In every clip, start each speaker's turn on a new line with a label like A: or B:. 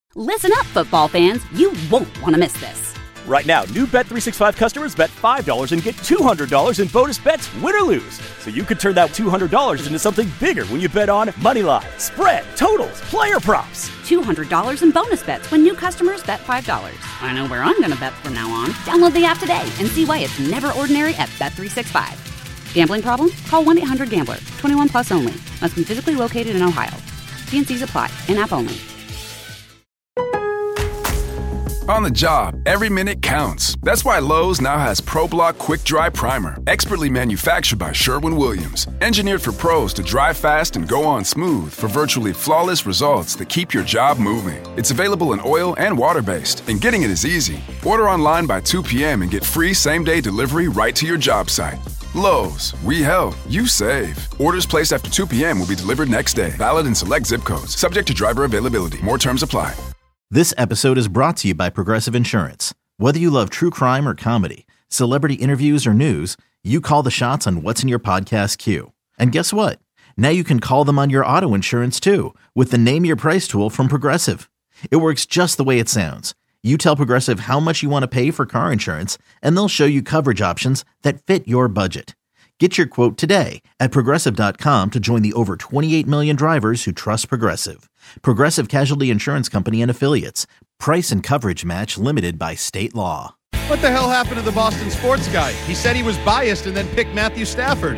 A: Listen up, football fans. You won't want to miss this.
B: Right now, new Bet365 customers bet $5 and get $200 in bonus bets, win or lose. So you could turn that $200 into something bigger when you bet on moneyline, spread, totals, player props.
A: $200 in bonus bets when new customers bet $5. I know where I'm going to bet from now on. Download the app today and see why it's never ordinary at Bet365. Gambling problem? Call 1-800-GAMBLER. 21 plus only. Must be physically located in Ohio. T&Cs apply. In-app only.
C: On the job, every minute counts. That's why Lowe's now has ProBlock Quick Dry Primer, expertly manufactured by Sherwin-Williams. Engineered for pros to dry fast and go on smooth for virtually flawless results that keep your job moving. It's available in oil and water-based, and getting it is easy. Order online by 2 p.m. and get free same-day delivery right to your job site. Lowe's, we help, you save. Orders placed after 2 p.m. will be delivered next day. Valid in select zip codes. Subject to driver availability. More terms apply.
D: This episode is brought to you by Progressive Insurance. Whether you love true crime or comedy, celebrity interviews or news, you call the shots on what's in your podcast queue. And guess what? Now you can call them on your auto insurance too with the Name Your Price tool from Progressive. It works just the way it sounds. You tell Progressive how much you want to pay for car insurance, and they'll show you coverage options that fit your budget. Get your quote today at Progressive.com to join the over 28 million drivers who trust Progressive. Progressive Casualty Insurance Company and Affiliates. Price and coverage match limited by state law.
E: What the hell happened to the Boston sports guy? He said he was biased and then picked Matthew Stafford.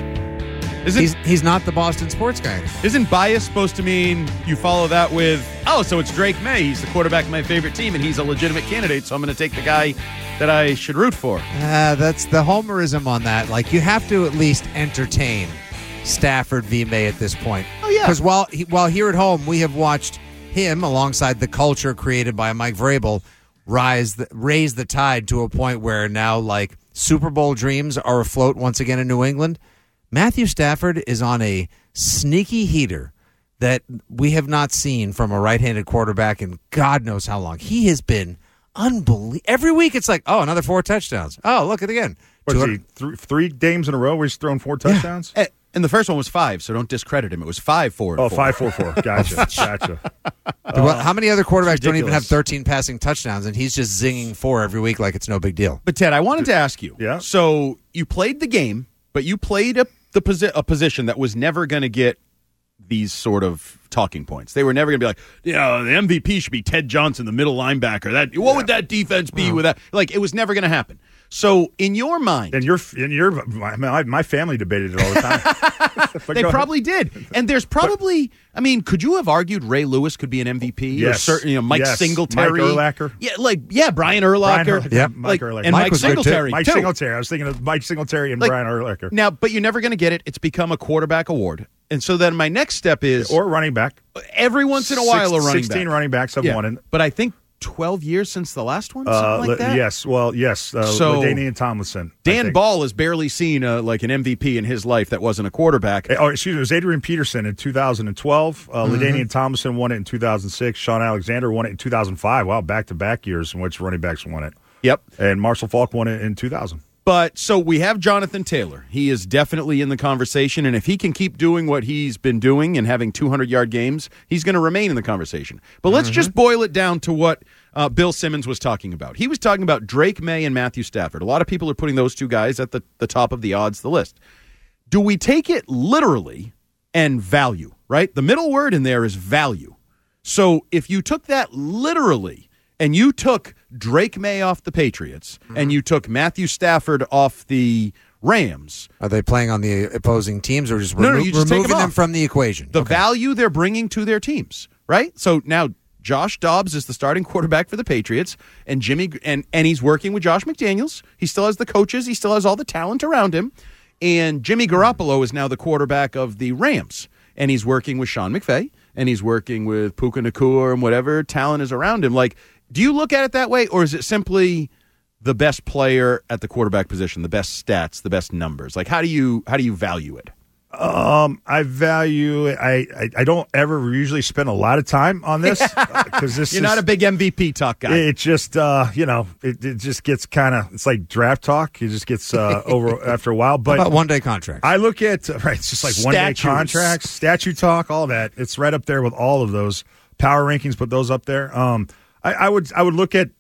F: He's not the Boston sports guy.
E: Isn't bias supposed to mean you follow that with, oh, so it's Drake May. He's the quarterback of my favorite team, and he's a legitimate candidate, so I'm going to take the guy that I should root for.
F: That's the homerism on that. Like, you have to at least entertain Stafford v. May at this point.
E: Oh, yeah.
F: Because while here at home, we have watched him, alongside the culture created by Mike Vrabel, raise the tide to a point where now, like, Super Bowl dreams are afloat once again in New England. Matthew Stafford is on a sneaky heater that we have not seen from a right-handed quarterback in God knows how long. He has been unbelievable. Every week it's like, oh, another 4 touchdowns. Oh, look at it again.
G: What is he, three games in a row where he's thrown 4 touchdowns?
E: Yeah. And the first one was 5, so don't discredit him. It was 5-4.
G: Oh, 5-4-4. Gotcha.
F: Well, how many other quarterbacks don't even have 13 passing touchdowns, and he's just zinging 4 every week like it's no big deal?
E: But, Ted, I wanted to ask you.
G: Yeah?
E: So you played the game, but you played a position that was never going to get these sort of talking points. They were never going to be like, the MVP should be Ted Johnson, the middle linebacker. What would that defense be with that? Like, it was never going to happen. So, in your mind,
G: and my family debated it all the time.
E: They probably did. And there's probably, could you have argued Ray Lewis could be an MVP?
G: Yes.
E: Or Mike Singletary,
G: Mike Urlacher.
E: Brian Urlacher.
G: Yeah, Mike Urlacher.
E: And Mike Singletary.
G: Mike Singletary. I was thinking of Mike Singletary and Brian Urlacher.
E: Now, but you're never going to get it. It's become a quarterback award. And so then my next step is,
G: or running back.
E: Every once in a while, a running back.
G: 16 running backs have won it.
E: But I think 12 years since the last one, something like that?
G: Yes. LaDainian Tomlinson.
E: Dan Ball has barely seen like an MVP in his life that wasn't a quarterback.
G: Oh, excuse me. It was Adrian Peterson in 2012. LaDainian Tomlinson won it in 2006. Sean Alexander won it in 2005. Wow, back-to-back years in which running backs won it.
E: Yep.
G: And Marshall Faulk won it in 2000.
E: But so we have Jonathan Taylor. He is definitely in the conversation, and if he can keep doing what he's been doing and having 200-yard games, he's going to remain in the conversation. But let's just boil it down to what Bill Simmons was talking about. He was talking about Drake May and Matthew Stafford. A lot of people are putting those two guys at the top of the odds, the list. Do we take it literally and value, right? The middle word in there is value. So if you took that literally and you took Drake May off the Patriots and you took Matthew Stafford off the Rams.
F: Are they playing on the opposing teams or just,
E: you just
F: removing them from the equation?
E: The value they're bringing to their teams, right? So now Josh Dobbs is the starting quarterback for the Patriots, and and he's working with Josh McDaniels. He still has the coaches. He still has all the talent around him. And Jimmy Garoppolo is now the quarterback of the Rams, and he's working with Sean McVay, and he's working with Puka Nacua and whatever talent is around him. Like, do you look at it that way, or is it simply the best player at the quarterback position, the best stats, the best numbers? Like, how do you value it?
G: I value it. I don't ever usually spend a lot of time on this because
E: You're not a big MVP talk guy.
G: It just it just gets kind of, it's like draft talk. It just gets over after a while. But
F: how about one-day contracts?
G: I look at it's just like one-day contracts, statute talk, all that. It's right up there with all of those power rankings. Put those up there. I would look at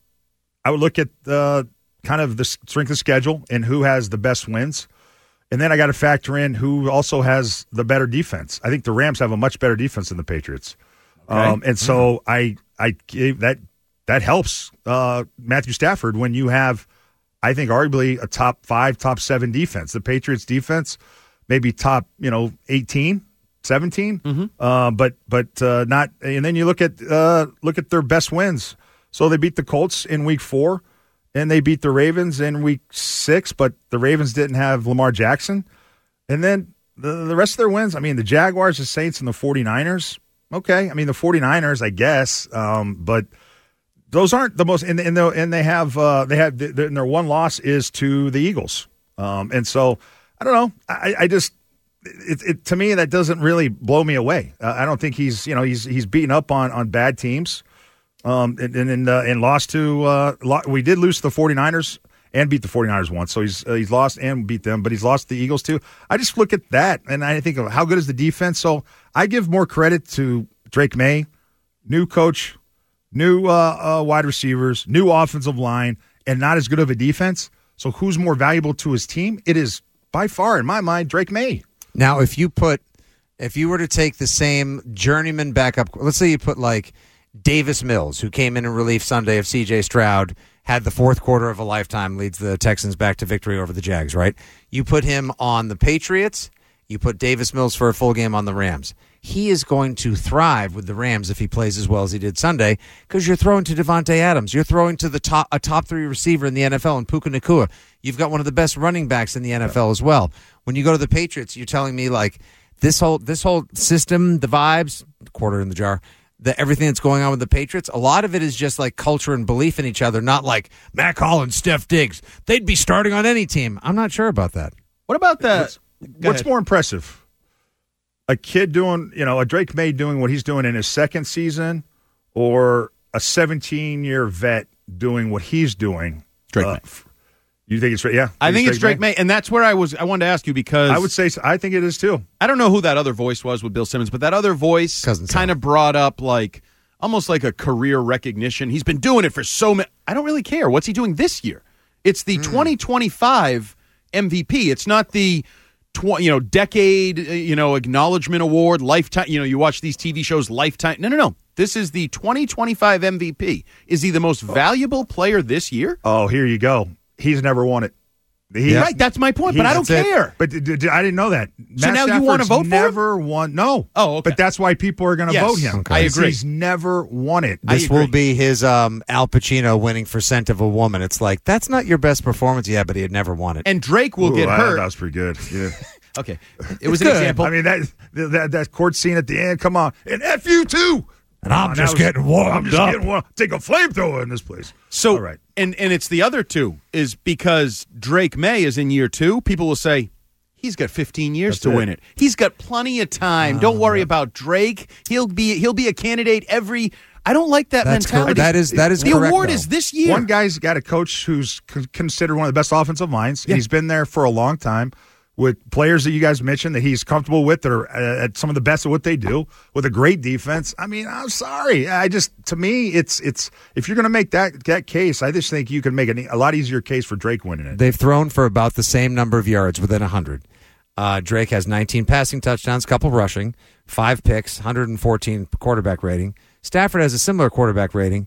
G: kind of the strength of schedule and who has the best wins. And then I got to factor in who also has the better defense. I think the Rams have a much better defense than the Patriots. Okay. And so I gave that helps Matthew Stafford when you have, I think, arguably a top 5, top 7 defense. The Patriots defense maybe top 18, 17, but not. And then you look at their best wins. So they beat the Colts in Week 4. And they beat the Ravens in Week 6, but the Ravens didn't have Lamar Jackson. And then the rest of their wins, I mean, the Jaguars, the Saints, and the 49ers. Okay, I mean, the 49ers, I guess, but those aren't the most. And they have their one loss is to the Eagles. And so I don't know. I just it to me that doesn't really blow me away. I don't think he's beaten up on bad teams. And lost to we did lose to the 49ers and beat the 49ers once. So he's lost and beat them, but he's lost the Eagles too. I just look at that and I think of how good is the defense. So I give more credit to Drake May, new coach, new wide receivers, new offensive line, and not as good of a defense. So who's more valuable to his team? It is by far, in my mind, Drake May.
F: Now, if you were to take the same journeyman backup, let's say you put like Davis Mills, who came in relief Sunday of C.J. Stroud, had the fourth quarter of a lifetime, leads the Texans back to victory over the Jags, right? You put him on the Patriots, you put Davis Mills for a full game on the Rams. He is going to thrive with the Rams if he plays as well as he did Sunday because you're throwing to Devontae Adams. You're throwing to a top 3 receiver in the NFL in Puka Nacua. You've got one of the best running backs in the NFL as well. When you go to the Patriots, you're telling me like this whole system, the vibes, quarter in the jar, everything that's going on with the Patriots, a lot of it is just like culture and belief in each other, not like Mac Hollins, Steph Diggs. They'd be starting on any team. I'm not sure about that.
E: What about that?
G: What's more impressive? A kid doing, a Drake May doing what he's doing in his second season, or a 17-year vet doing what he's doing?
E: Drake May.
G: You think it's yeah?
E: I think it's Drake May, and that's where I wanted to ask you because
G: I would say I think it is too.
E: I don't know who that other voice was with Bill Simmons, but that other voice kind of brought up like almost like a career recognition. He's been doing it for so many. I don't really care. What's he doing this year? It's the 2025 MVP. It's not the decade acknowledgement award, lifetime. You watch these TV shows, lifetime. No. This is the 2025 MVP. Is he the most valuable player this year?
G: Oh, here you go. He's never won it.
E: Right, that's my point, but I don't care.
G: But I didn't know that.
E: So now you want to vote for him?
G: Never won. No.
E: Oh, okay.
G: But that's why people are going to vote him.
E: Okay. I agree.
G: He's never won it.
F: This will be his Al Pacino winning for Scent of a Woman. It's like, that's not your best performance yet, but he had never won it.
E: And Drake will get hurt.
G: That was pretty good. Yeah.
E: Okay. It was an example.
G: I mean, that court scene at the end, come on. And F you too.
F: And I'm just getting warmed up.
G: Take a flamethrower in this place.
E: So,
G: all right.
E: And it's the other two is because Drake May is in year 2. People will say he's got 15 years to win it. He's got plenty of time. Don't worry about Drake. He'll be a candidate every. I don't like that mentality.
F: That is
E: the
F: correct,
E: award
F: though.
E: is this year.
G: One guy's got a coach who's considered one of the best offensive minds. Yeah. He's been there for a long time. With players that you guys mentioned that he's comfortable with that are at some of the best at what they do with a great defense. I mean, I'm sorry. To me, it's if you're going to make that case, I just think you can make a lot easier case for Drake winning it.
F: They've thrown for about the same number of yards within 100. Drake has 19 passing touchdowns, couple rushing, 5 picks, 114 quarterback rating. Stafford has a similar quarterback rating,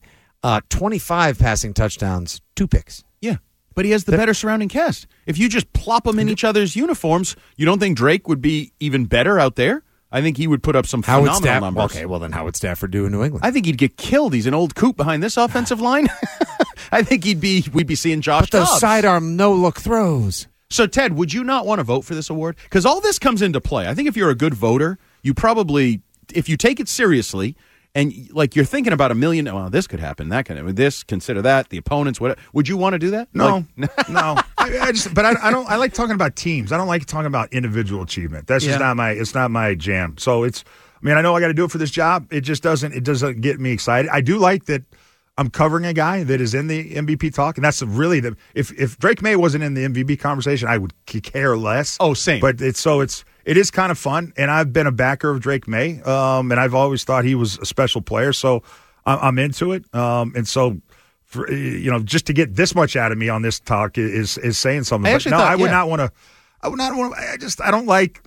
F: 25 passing touchdowns, 2 picks.
E: Yeah. But he has the better surrounding cast. If you just plop them in each other's uniforms, you don't think Drake would be even better out there? I think he would put up some phenomenal numbers.
F: Okay, well then how would Stafford do in New England?
E: I think he'd get killed. He's an old coot behind this offensive line. I think we'd be seeing Josh
F: Dobbs.
E: But
F: the sidearm no-look throws.
E: So, Ted, would you not want to vote for this award? Because all this comes into play. I think if you're a good voter, you probably, if you take it seriously, and like you're thinking about $1 million, well, this could happen, that could happen, this, consider that, the opponents, whatever. Would you want to do that?
G: No, no. I don't. I like talking about teams. I don't like talking about individual achievement. That's just not my. It's not my jam. So it's. I mean, I know I got to do it for this job. It just doesn't. It doesn't get me excited. I do like that. I'm covering a guy that is in the MVP talk, and that's really the. If Drake May wasn't in the MVP conversation, I would care less.
E: Oh, same.
G: But it is kind of fun, and I've been a backer of Drake May, and I've always thought he was a special player. So I'm into it. And so, for, just to get this much out of me on this talk is saying something. I would not want to. I would not want to. I don't like.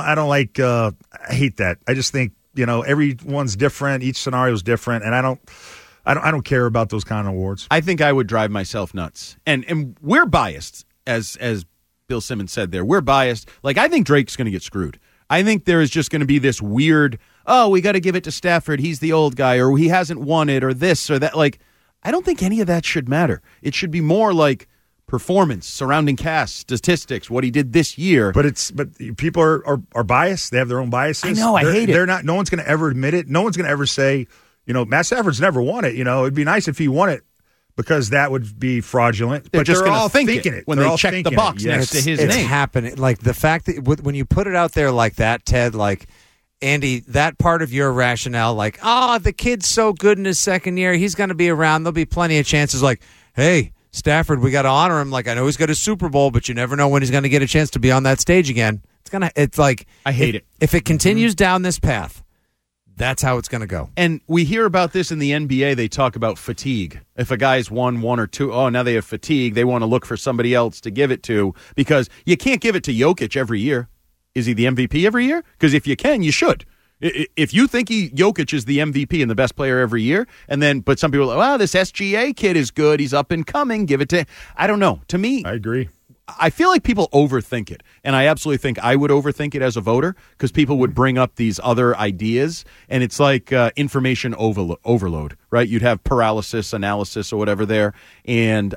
G: I hate that. I just think everyone's different. Each scenario is different, and I don't care about those kind of awards.
E: I think I would drive myself nuts, and we're biased, as Bill Simmons said there. We're biased. Like, I think Drake's going to get screwed. I think there is just going to be this weird, we got to give it to Stafford. He's the old guy, or he hasn't won it, or this or that. Like, I don't think any of that should matter. It should be more like performance, surrounding cast, statistics, what he did this year.
G: But people are biased. They have their own biases.
E: I know. I hate it.
G: They're not. No one's going to ever admit it. No one's going to ever say, Matt Stafford's never won it. It'd be nice if he won it, because that would be fraudulent.
E: They're
G: but
E: just
G: going to
E: think it when they check the box next to his name.
F: It's happening. Like, the fact that when you put it out there like that, Ted, like, Andy, that part of your rationale, like, the kid's so good in his second year, he's going to be around, there'll be plenty of chances. Like, hey, Stafford, we got to honor him. Like, I know he's got a Super Bowl, but you never know when he's going to get a chance to be on that stage again. It's like,
E: I hate it.
F: If it continues down this path, that's how it's going to go.
E: And we hear about this in the NBA. They talk about fatigue. If a guy's won one or two, now they have fatigue. They want to look for somebody else to give it to, because you can't give it to Jokic every year. Is he the MVP every year? Because if you can, you should. If you think Jokic is the MVP and the best player every year, but some people are like, this SGA kid is good. He's up and coming. Give it to. I don't know. To me,
G: I agree.
E: I feel like people overthink it, and I absolutely think I would overthink it as a voter, because people would bring up these other ideas, and it's like information overload, right? You'd have paralysis analysis or whatever there, and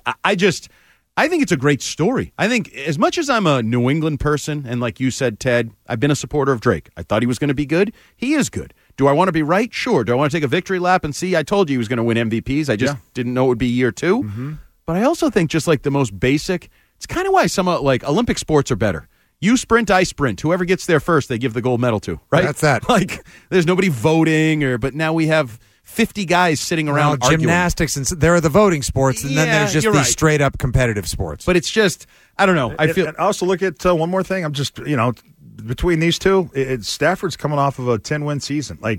E: I think it's a great story. I think, as much as I'm a New England person, and like you said, Ted, I've been a supporter of Drake. I thought he was going to be good. He is good. Do I want to be right? Sure. Do I want to take a victory lap and see? I told you he was going to win MVPs. I just didn't know it would be year 2. Mm-hmm. But I also think, just like the most basic, it's kind of why some Olympic sports are better. You sprint, I sprint. Whoever gets there first, they give the gold medal to, right?
F: That's that.
E: Like, there's nobody voting, but now we have 50 guys sitting around arguing.
F: Gymnastics, and there are the voting sports, and then there's just these straight-up competitive sports.
E: But it's just, I don't know.
G: I also look at one more thing. I'm just, between these two, Stafford's coming off of a 10-win season. Like,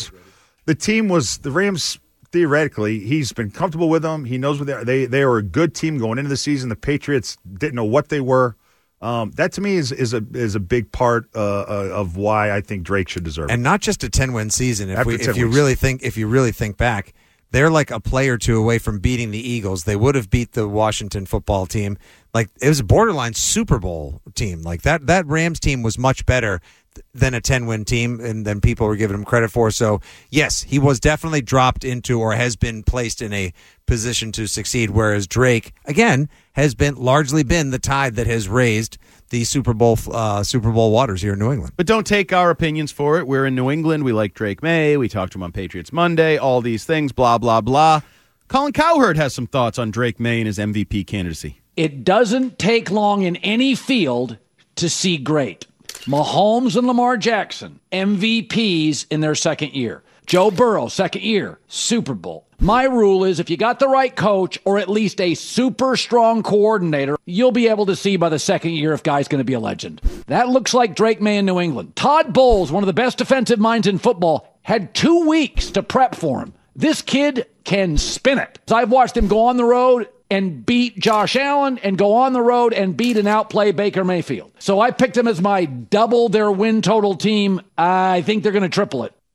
G: the Rams, theoretically, he's been comfortable with them. He knows what they are a good team going into the season. The Patriots didn't know what they were. That to me is a big part of why I think Drake should deserve it.
F: And not just a 10-win season. If you really think back, they're like a play or two away from beating the Eagles. They would have beat the Washington football team. Like, it was a borderline Super Bowl team. Like, that Rams team was much better than a 10-win team, and than people were giving him credit for. So, yes, he was definitely dropped into, or has been placed in, a position to succeed, whereas Drake, again, has largely been the tide that has raised the Super Bowl waters here in New England.
E: But don't take our opinions for it. We're in New England. We like Drake May. We talked to him on Patriots Monday. All these things, blah, blah, blah. Colin Cowherd has some thoughts on Drake May and his MVP candidacy.
H: It doesn't take long in any field to see great. Mahomes and Lamar Jackson, MVPs in their second year. Joe Burrow, second year, Super Bowl. My rule is, if you got the right coach, or at least a super strong coordinator, you'll be able to see by the second year if guy's going to be a legend. That looks like Drake May in New England. Todd Bowles, one of the best defensive minds in football, had 2 weeks to prep for him. This kid can spin it. I've watched him go on the road and beat Josh Allen, and go on the road and beat and outplay Baker Mayfield. So I picked him as my double their win total team. I think they're going to triple it.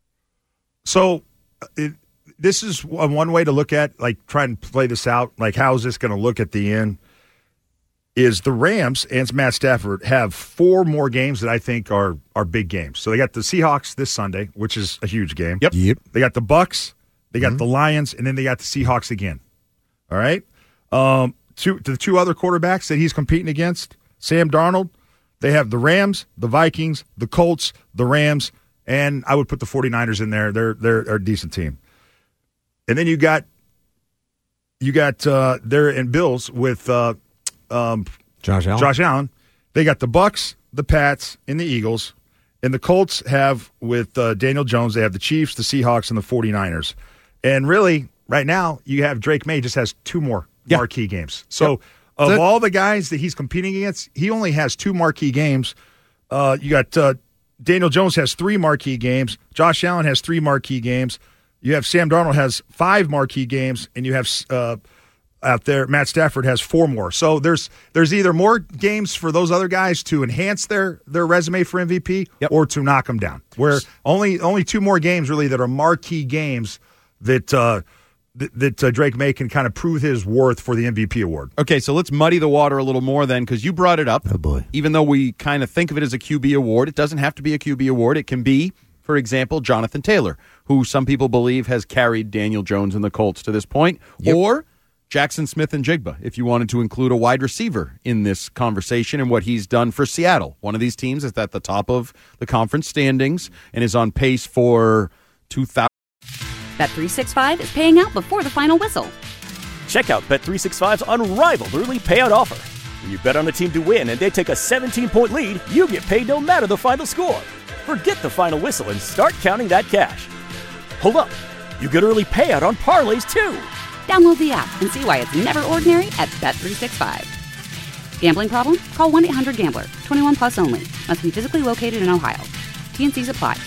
G: So this is one way to look at, like, try and play this out. Like, how is this going to look at the end? Is the Rams and Matt Stafford have 4 more games that I think are big games. So they got the Seahawks this Sunday, which is a huge game.
E: Yep.
G: They got the Bucks, they got the Lions, and then they got the Seahawks again. All right? The 2 other quarterbacks that he's competing against, Sam Darnold, they have the Rams, the Vikings, the Colts, the Rams, and I would put the 49ers in there. They're a decent team. And then you got they're in Bills with
F: Josh
G: Allen. They got the Bucks, the Pats, and the Eagles. And the Colts have, with Daniel Jones, they have the Chiefs, the Seahawks, and the 49ers. And really, right now, you have Drake May just has 2 more marquee games. So of all the guys that he's competing against, he only has 2 marquee games. You got Daniel Jones has 3 marquee games. Josh Allen has 3 marquee games. You have Sam Darnold has 5 marquee games, and you have out there Matt Stafford has 4 more. So there's either more games for those other guys to enhance their resume for MVP or to knock them down. Where only 2 more games really that are marquee games that Drake May can kind of prove his worth for the MVP award.
E: Okay, so let's muddy the water a little more then, because you brought it up.
F: Oh, boy.
E: Even though we kind of think of it as a QB award, it doesn't have to be a QB award. It can be, for example, Jonathan Taylor, who some people believe has carried Daniel Jones and the Colts to this point, or Jackson Smith-Njigba, if you wanted to include a wide receiver in this conversation and what he's done for Seattle. One of these teams is at the top of the conference standings and is on pace for 2,000.
A: Bet365 is paying out before the final whistle.
B: Check out Bet365's unrivaled early payout offer. When you bet on a team to win and they take a 17-point lead, you get paid no matter the final score. Forget the final whistle and start counting that cash. Hold up. You get early payout on parlays, too.
A: Download the app and see why it's never ordinary at Bet365. Gambling problem? Call 1-800-GAMBLER. 21 plus only. Must be physically located in Ohio. T&Cs apply.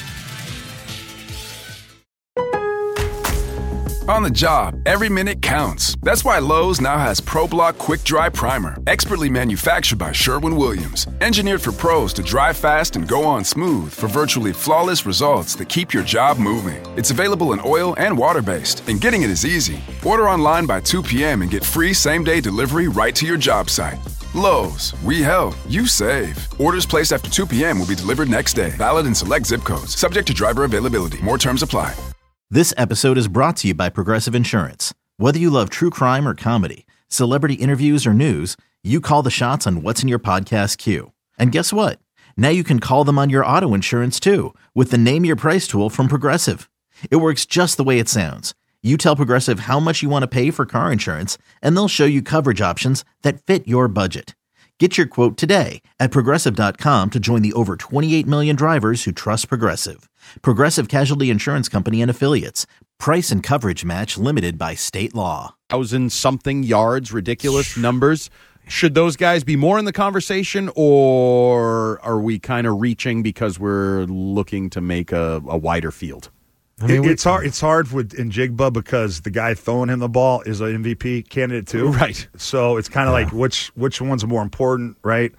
C: On the job, every minute counts. That's why Lowe's now has ProBlock Quick Dry Primer, expertly manufactured by Sherwin-Williams. Engineered for pros to dry fast and go on smooth for virtually flawless results that keep your job moving. It's available in oil and water-based, and getting it is easy. Order online by 2 p.m. and get free same-day delivery right to your job site. Lowe's, we help, you save. Orders placed after 2 p.m. will be delivered next day. Valid in select zip codes. Subject to driver availability. More terms apply.
D: This episode is brought to you by Progressive Insurance. Whether you love true crime or comedy, celebrity interviews or news, you call the shots on what's in your podcast queue. And guess what? Now you can call them on your auto insurance too with the Name Your Price tool from Progressive. It works just the way it sounds. You tell Progressive how much you want to pay for car insurance, and they'll show you coverage options that fit your budget. Get your quote today at Progressive.com to join the over 28 million drivers who trust Progressive. Progressive Casualty Insurance Company and Affiliates. Price and coverage match limited by state law.
E: 1,000-something yards, ridiculous numbers. Should those guys be more in the conversation, or are we kind of reaching because we're looking to make a wider field?
G: I mean, it's hard with Njigba because the guy throwing him the ball is an MVP candidate too.
E: Right.
G: So it's kind of like which one's more important, right?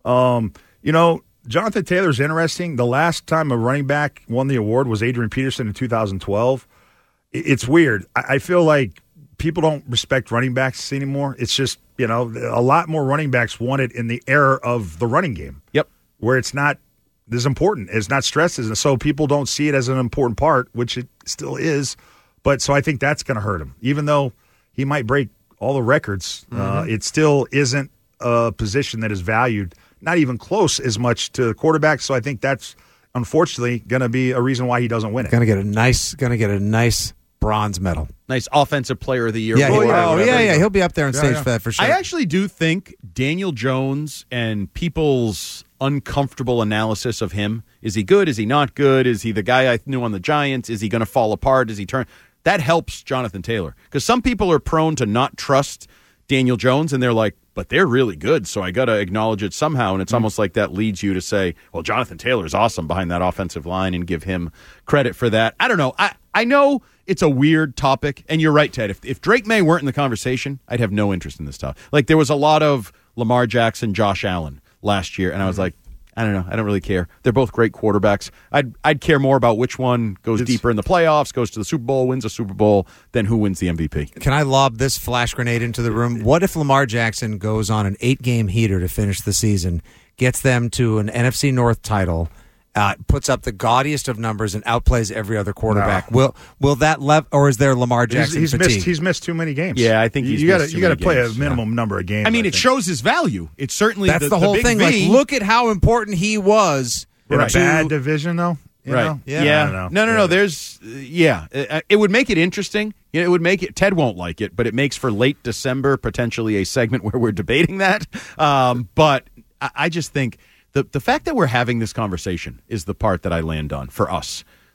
G: Jonathan Taylor's interesting. The last time a running back won the award was Adrian Peterson in 2012. It's weird. I feel like people don't respect running backs anymore. It's just, a lot more running backs won it in the era of the running game.
E: Yep.
G: Where it's not as important. It's not stressed, and so people don't see it as an important part, which it still is. But so I think that's going to hurt him. Even though he might break all the records, it still isn't a position that is valued, not even close as much to the quarterback. So I think that's unfortunately going to be a reason why he doesn't win it.
F: Going to get a nice bronze medal.
E: Nice offensive player of the year.
F: Yeah, he'll be up there on stage for that for sure.
E: I actually do think Daniel Jones and people's uncomfortable analysis of him, is he good, is he not good, is he the guy I knew on the Giants, is he going to fall apart, does he turn, that helps Jonathan Taylor. Because some people are prone to not trust Daniel Jones, and they're like, but they're really good, so I got to acknowledge it somehow. And it's almost like that leads you to say, well, Jonathan Taylor is awesome behind that offensive line and give him credit for that. I don't know. I know it's a weird topic, and you're right, Ted. If Drake May weren't in the conversation, I'd have no interest in this topic. Like, there was a lot of Lamar Jackson, Josh Allen last year, and I was like, I don't know. I don't really care. They're both great quarterbacks. I'd care more about which one goes deeper in the playoffs, goes to the Super Bowl, wins a Super Bowl, than who wins the MVP.
F: Can I lob this flash grenade into the room? What if Lamar Jackson goes on an 8-game heater to finish the season, gets them to an NFC North title, puts up the gaudiest of numbers and outplays every other quarterback? No. Will that or is there Lamar Jackson fatigue?
G: He's missed too many games.
E: Yeah, I think you got
G: to play a minimum number of games.
E: I mean, it shows his value. It's certainly
F: that's the whole thing. Like, look at how important he was
G: in a bad division, though.
E: Right? Yeah. No. There's it would make it interesting. It would make it. Ted won't like it, but it makes for late December potentially a segment where we're debating that. But I just think. The fact that we're having this conversation is the part that I land on for us.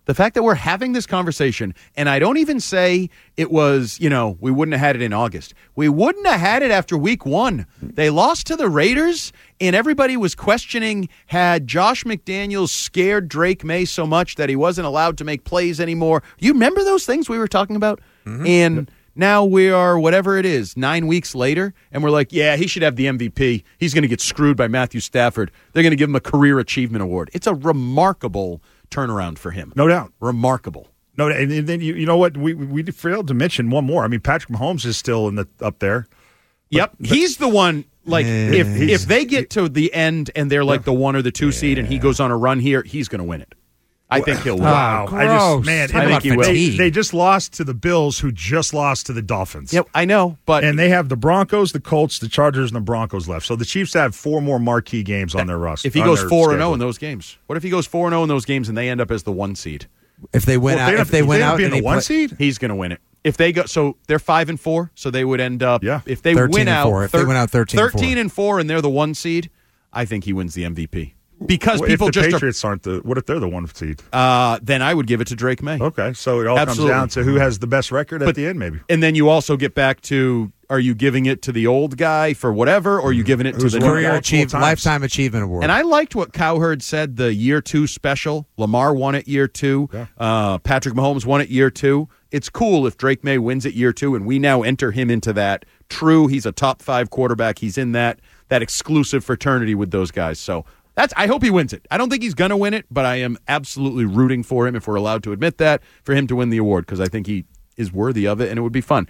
E: The fact that we're having this conversation, and I don't even say it was, we wouldn't have had it in August. We wouldn't have had it after week 1. They lost to the Raiders, and everybody was questioning, had Josh McDaniels scared Drake May so much that he wasn't allowed to make plays anymore? You remember those things we were talking about? Mm-hmm. And now we are, whatever it is, 9 weeks later, and we're like, yeah, he should have the MVP. He's going to get screwed by Matthew Stafford. They're going to give him a Career Achievement Award. It's a remarkable turnaround for him.
G: No doubt.
E: Remarkable.
G: No, and then you know what? We failed to mention one more. I mean, Patrick Mahomes is still up there.
E: But he's the one. Like if they get to the end and they're like the 1 or the 2 seed, and he goes on a run here, he's going to win it. I think he'll win.
G: Wow,
F: gross.
G: I think he will. They just lost to the Bills, who just lost to the Dolphins.
E: Yep, I know,
G: and they have the Broncos, the Colts, the Chargers, and the Broncos left. So the Chiefs have 4 more marquee games on their roster.
E: If he goes 4-0 in those games, what if he goes 4-0 in those games and they end up as the 1 seed?
F: If they win out, if they win out,
G: being the 1 seed,
E: he's going to win it. If they go, so they're 5-4, so they would end up.
G: Yeah.
E: If they win out,
F: if they win out
E: 13-4, and they're the 1 seed, I think he wins the MVP. Because people
G: if the
E: just
G: Patriots aren't what if they're the 1 seed?
E: Then I would give it to Drake May.
G: Okay, so it all comes down to who has the best record at the end, maybe.
E: And then you also get back to: are you giving it to the old guy for whatever, or are you giving it to the
F: Career Lifetime Achievement Award?
E: And I liked what Cowherd said. The year 2 special. Lamar won it year 2. Yeah. Patrick Mahomes won it year 2. It's cool if Drake May wins it year 2, and we now enter him into that. True, he's a top 5 quarterback. He's in that exclusive fraternity with those guys. So. I hope he wins it. I don't think he's going to win it, but I am absolutely rooting for him, if we're allowed to admit that, for him to win the award, because I think he is worthy of it, and it would be fun.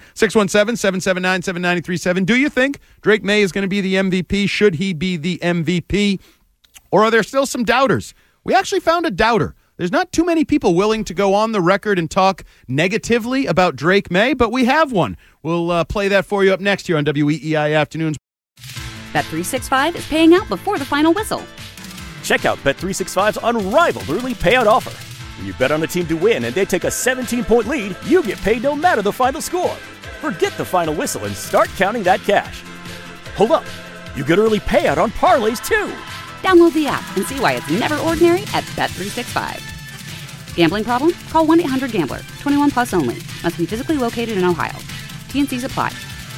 E: 617-779-7937. Do you think Drake May is going to be the MVP? Should he be the MVP? Or are there still some doubters? We actually found a doubter. There's not too many people willing to go on the record and talk negatively about Drake May, but we have one. We'll play that for you up next here on WEEI Afternoons.
A: Bet365 is paying out before the final whistle.
B: Check out Bet365's unrivaled early payout offer. When you bet on a team to win and they take a 17-point lead, you get paid no matter the final score. Forget the final whistle and start counting that cash. Hold up. You get early payout on parlays, too.
A: Download the app and see why it's never ordinary at Bet365. Gambling problem? Call 1-800-GAMBLER. 21 plus only. Must be physically located in Ohio. T&Cs apply.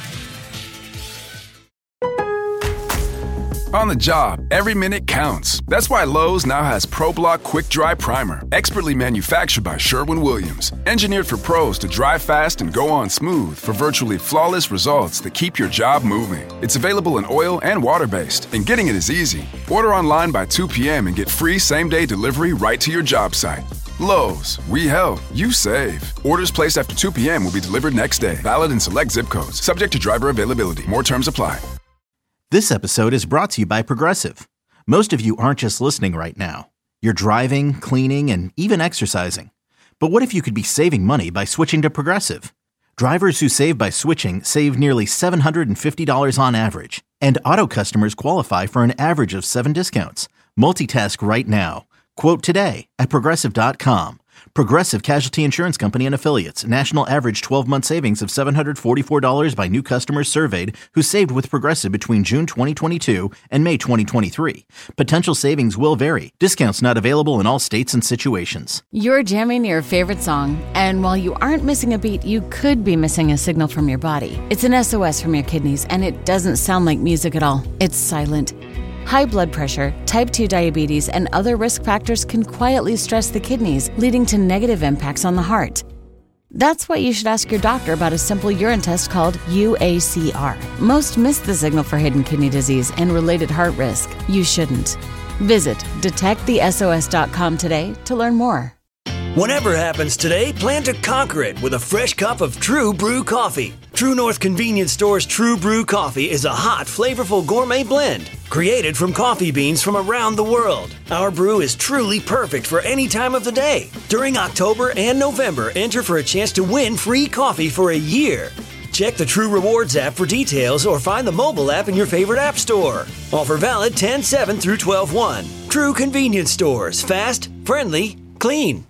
C: On the job, every minute counts. That's why Lowe's now has ProBlock Quick Dry Primer, expertly manufactured by Sherwin-Williams. Engineered for pros to dry fast and go on smooth for virtually flawless results that keep your job moving. It's available in oil and water-based, and getting it is easy. Order online by 2 p.m. and get free same-day delivery right to your job site. Lowe's, we help, you save. Orders placed after 2 p.m. will be delivered next day. Valid in select zip codes. Subject to driver availability. More terms apply.
D: This episode is brought to you by Progressive. Most of you aren't just listening right now. You're driving, cleaning, and even exercising. But what if you could be saving money by switching to Progressive? Drivers who save by switching save nearly $750 on average. And auto customers qualify for an average of 7 discounts. Multitask right now. Quote today at Progressive.com. Progressive Casualty Insurance Company and Affiliates. National average 12-month savings of $744 by new customers surveyed who saved with Progressive between June 2022 and May 2023. Potential savings will vary. Discounts not available in all states and situations.
I: You're jamming your favorite song, and while you aren't missing a beat, you could be missing a signal from your body. It's an SOS from your kidneys, and it doesn't sound like music at all. It's silent. High blood pressure, type 2 diabetes, and other risk factors can quietly stress the kidneys, leading to negative impacts on the heart. That's why you should ask your doctor about a simple urine test called UACR. Most miss the signal for hidden kidney disease and related heart risk. You shouldn't. Visit detectthesos.com today to learn more.
J: Whatever happens today, plan to conquer it with a fresh cup of True Brew coffee. True North Convenience Store's True Brew coffee is a hot, flavorful gourmet blend created from coffee beans from around the world. Our brew is truly perfect for any time of the day. During October and November, enter for a chance to win free coffee for a year. Check the True Rewards app for details or find the mobile app in your favorite app store. Offer valid 10/7 through 12/1. True Convenience Stores. Fast, friendly, clean.